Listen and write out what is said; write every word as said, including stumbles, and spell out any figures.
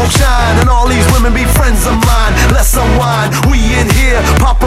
smoke shine, and all these women be friends of mine. Let's unwind, we in here, pop a